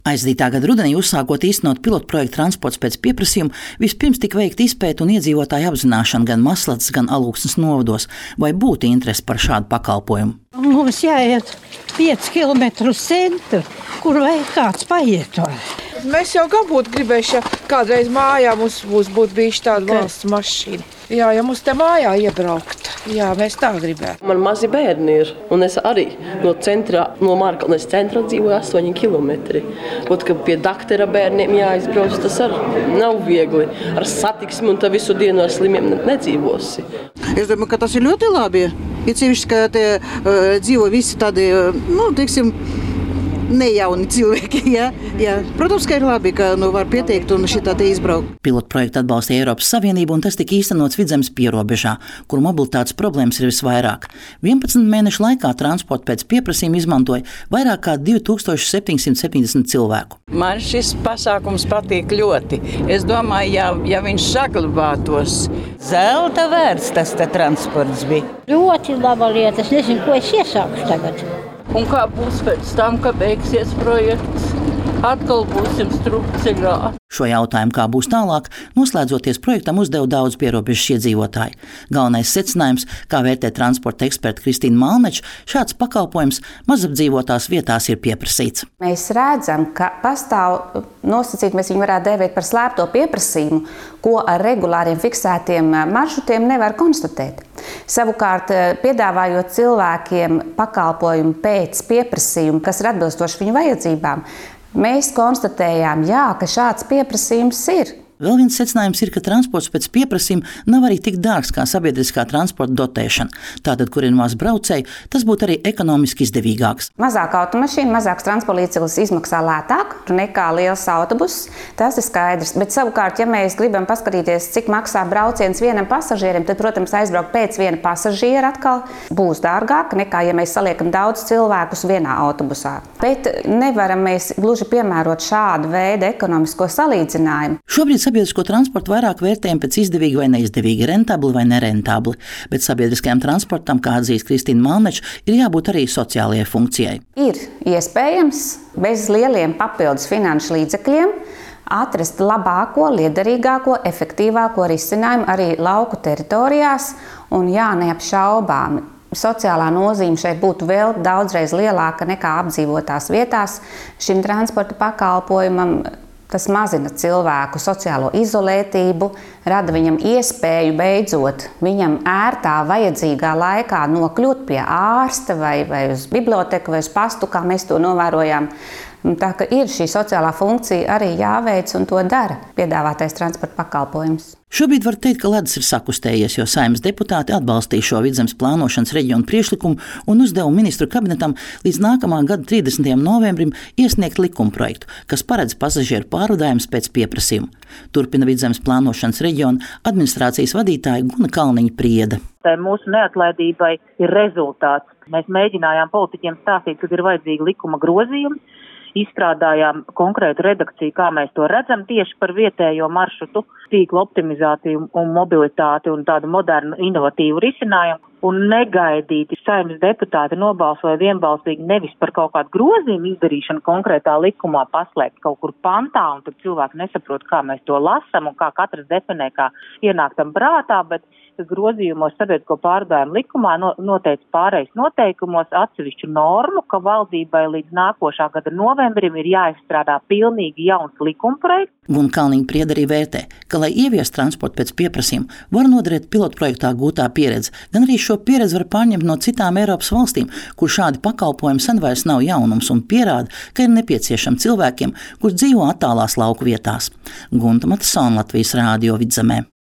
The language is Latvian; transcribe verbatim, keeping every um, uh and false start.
Aizdītā gada rudenī, uzsākot īstenot pilotprojektu transports pēc pieprasījuma, vispirms tika veikta izpēta un iedzīvotāju apzināšana gan Maslacas, gan Alūksnes novados, vai būtu interese par šādu pakalpojumu. Mums jāiet pieci kilometri uz centru, kur vajag kāds paiet. Mēs jau gan būtu gribējuši, ja kādreiz mājā mums būtu bijuši tāda valsts mašīna. Jā, ja mums te mājā iebraukt. Jā, mēs tā gribētu. Man mazi bērni ir, un es arī no centra, no Mārkalnes centra dzīvoju astoņi kilometri. Ot, ka pie doktora bērniem jāizbrauc, tas arī nav viegli. Ar satiksmi un tā visu dienu ar slimiem nedzīvosi. Es domāju, ka tas ir ļoti labi. Ir sevišķi, ka te uh, dzīvo visi tādi, uh, nu, teiksim, nejauni cilvēki. Jā, jā. Protams, ka ir labi, ka nu, var pieteikt un šitā te izbraukt. Pilotprojektu atbalstīja Eiropas Savienība, un tas tika īstenots Vidzemes pierobežā, kur mobilitātes problēmas ir visvairāk. vienpadsmit mēnešu laikā transportu pēc pieprasījuma izmantoja vairāk kā divi tūkstoši septiņsimt septiņdesmit cilvēku. Man šis pasākums patīk ļoti. Es domāju, ja, ja viņš saglabātos, zelta vērts tas te transports bija. Ļoti laba lieta. Es nezinu, ko es iesākšu tagad. Un kā būs pēc tam, ka beigsies projekts? Atkal būsim strupceļā. Šo jautājumu, kā būs tālāk, noslēdzoties projektam, uzdeva daudz pierobežas iedzīvotāji. Galvenais secinājums, kā vērtē transporta eksperta Kristīna Malneča, šāds pakalpojums mazapdzīvotās vietās ir pieprasīts. Mēs redzam, ka pastāv nosacīt, mēs viņu varētu dēvēt par slēpto pieprasījumu, ko ar regulāriem fiksētiem maršrutiem nevar konstatēt. Savukārt, piedāvājot cilvēkiem pakalpojumu pēc pieprasījuma, kas ir atbilstoši viņu vajadzībām, mēs konstatējām, jā, ka šāds pieprasījums ir. Vēl viens secinājums ir, ka transports pēc pieprasījuma nav arī tik dārgs kā sabiedriskā transporta dotēšana. Tātad, kur ir maz braucēji, tas būtu arī ekonomiski izdevīgāks. Mazāk automašīna, mazāks transporta līdzeklis izmaksā lētāk nekā liels autobuss. Tas ir skaidrs. Bet savukārt, ja mēs gribam paskatīties, cik maksā brauciens vienam pasažierim, tad, protams, aizbraukt pēc viena pasažiera atkal būs dārgāk nekā, ja mēs saliekam daudz cilvēkus vienā autobusā. Bet nevaram mēs gluži piemērot šādu veidu ekonomisko salīdzinājumu. Šobrīd sabiedrisko transportu vairāk vērtējam pēc izdevīgi vai neizdevīgi, rentabli vai nerentabli, bet sabiedriskajam transportam, kā atzīst Kristīna Malneča, ir jābūt arī sociālajai funkcijai. Ir iespējams bez lieliem papildus finanšu līdzekļiem atrast labāko, liederīgāko, efektīvāko risinājumu arī lauku teritorijās, un jā, neapšaubāmi. Sociālā nozīme šeit būtu vēl daudzreiz lielāka nekā apdzīvotās vietās. Šim transporta pakalpojumam tas mazina cilvēku sociālo izolētību, rada viņam iespēju beidzot viņam ērtā, vajadzīgā laikā nokļūt pie ārsta vai, vai uz biblioteku vai uz pastu, kā mēs to novērojām. Tā ka ir šī sociālā funkcija arī jāveic, un to dara piedāvātais transporta pakalpojums. Šobrīd var teikt, ka ledus ir sakustējies, jo Saeimas deputāti atbalstīja šo Vidzemes plānošanas reģionu priekšlikumu un uzdeva ministru kabinetam līdz nākamā gada trīsdesmitajam novembrim iesniegt likumprojektu, kas paredz pasažieru pārvadājumus pēc pieprasījuma. Turpina Vidzemes plānošanas reģiona administrācijas vadītāja Guna Kalniņa Priede. Tā mūsu neatlaidībai ir rezultāts. Mēs mēģinājām politiķiem stāstīt, ka ir vajadzīgi likuma grozījumi, izstrādājām konkrētu redakciju, kā mēs to redzam tieši par vietējo maršrutu, tīkla optimizāciju un mobilitāti un tādu modernu, inovatīvu risinājumu. Un negaidīti Saeimas deputāti nobalsoja vienbalsīgi nevis par kaut kādu grozījumu izdarīšanu konkrētā likumā, paslēpt kaut kur pantā, un tad cilvēki nesaprot, kā mēs to lasam un kā katrs definē, kā ienāktam prātā, bet grozījumos sabiedrisko pārvadājumu likumā noteica pārejas noteikumos atsevišķu normu, ka valdībai līdz nākošā gada novembrim ir jāizstrādā pilnīgi jauns likumprojekts. Guna Kalniņa Priede arī vērtē, ka, lai ievies transportu pēc pieprasījuma, var noderēt pilotprojektā gūtā pieredze, gan arī šo pieredzi var pārņemt no citām Eiropas valstīm, kur šādi pakalpojumi sen vairs nav jaunums un pierāda, ka ir nepieciešami cilvēkiem, kur dzīvo attālās lauku vietās. Gunta Matisona, Latvijas Rādio, Vidzemē.